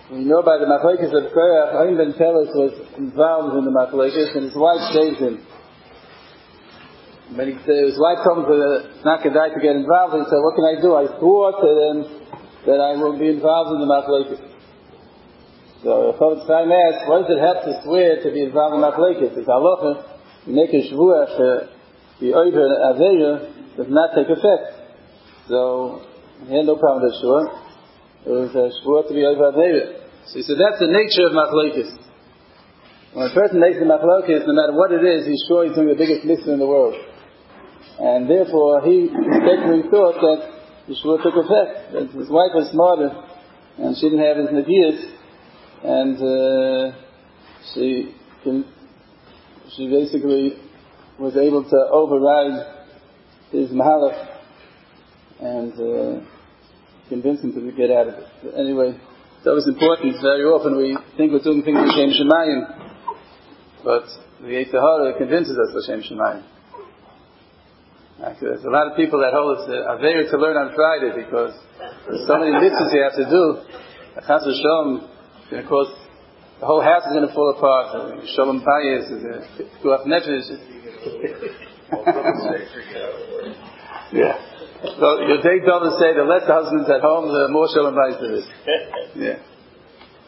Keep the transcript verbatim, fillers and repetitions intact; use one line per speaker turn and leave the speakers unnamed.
We know by the machlokes that Korach, Chaim ben Peles was involved in the machlokes, and his wife saved him. When he said, his wife told him that it's not kedai to get involved, he said, what can I do? I swore to them that I will be involved in the machlokes. So Chofetz Chaim asked, what does it help to swear to be involved in the machlokes? It's halacha, you make a shvuah to be over Aveira, does not take effect. So, he had no problem with that shvuah. It was a shvuah to be over Aveira. So he said, that's the nature of machlokes. When a person makes the machlokes, no matter what it is, he's sure he's doing the biggest mitzvah in the world. And therefore, he mistakenly thought that the shvuah took effect. That his wife was smarter, and she didn't have his nevius, and uh, she can, she basically was able to override his mahalach and uh, convince him to get out of it. But anyway, it's always important. Very often we think we're doing things l'shem shemayim, but the Yetzer Hara convinces us l'shem shemayim. There's a lot of people that hold it's aveira to learn on Friday because there's so many mitzvahs you have to do. Chas v'sholom is going to cause the whole house is going to fall apart. Shalom bayis is a pikuach nefesh. Yeah. So your day doesn't say the less the husband's at home, the more shalom bayis there is. Yeah.